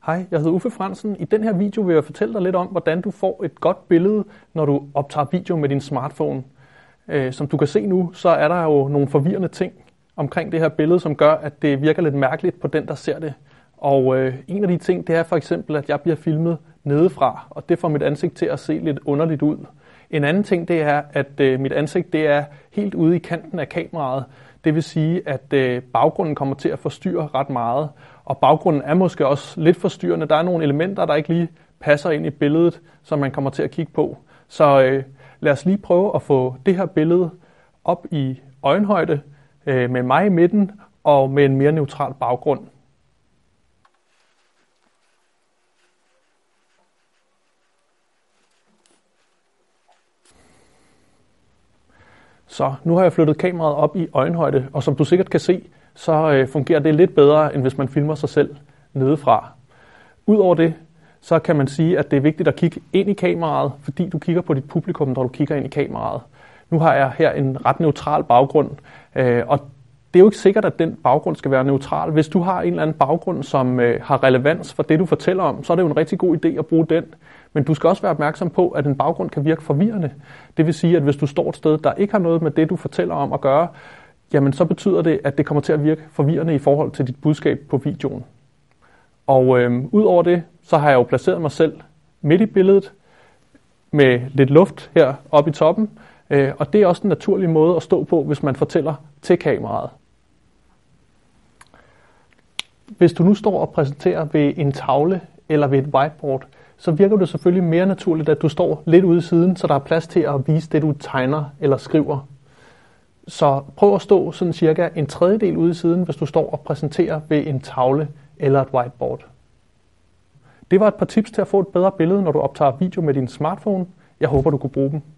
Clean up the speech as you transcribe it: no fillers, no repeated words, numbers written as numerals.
Hej, jeg hedder Uffe Fransen. I den her video vil jeg fortælle dig lidt om, hvordan du får et godt billede, når du optager video med din smartphone. Som du kan se nu, så er der jo nogle forvirrende ting omkring det her billede, som gør, at det virker lidt mærkeligt på den, der ser det. Og en af de ting, det er for eksempel, at jeg bliver filmet nedefra, og det får mit ansigt til at se lidt underligt ud. En anden ting, det er, at mit ansigt det er helt ude i kanten af kameraet. Det vil sige, at baggrunden kommer til at forstyrre ret meget. Og baggrunden er måske også lidt forstyrrende. Der er nogle elementer, der ikke lige passer ind i billedet, som man kommer til at kigge på. Så lad os lige prøve at få det her billede op i øjenhøjde med mig i midten og med en mere neutral baggrund. Så nu har jeg flyttet kameraet op i øjenhøjde, og som du sikkert kan se, så fungerer det lidt bedre, end hvis man filmer sig selv nedefra. Udover det, så kan man sige, at det er vigtigt at kigge ind i kameraet, fordi du kigger på dit publikum, når du kigger ind i kameraet. Nu har jeg her en ret neutral baggrund, og det er jo ikke sikkert, at den baggrund skal være neutral. Hvis du har en eller anden baggrund, som har relevans for det, du fortæller om, så er det jo en rigtig god idé at bruge den. Men du skal også være opmærksom på, at en baggrund kan virke forvirrende. Det vil sige, at hvis du står et sted, der ikke har noget med det, du fortæller om at gøre, jamen så betyder det, at det kommer til at virke forvirrende i forhold til dit budskab på videoen. Og udover det, så har jeg jo placeret mig selv midt i billedet med lidt luft her oppe i toppen. Og det er også en naturlig måde at stå på, hvis man fortæller til kameraet. Hvis du nu står og præsenterer ved en tavle eller ved et whiteboard, så virker det selvfølgelig mere naturligt, at du står lidt ude i siden, så der er plads til at vise det, du tegner eller skriver. Så prøv at stå sådan cirka en tredjedel ude i siden, hvis du står og præsenterer ved en tavle eller et whiteboard. Det var et par tips til at få et bedre billede, når du optager video med din smartphone. Jeg håber, du kunne bruge dem.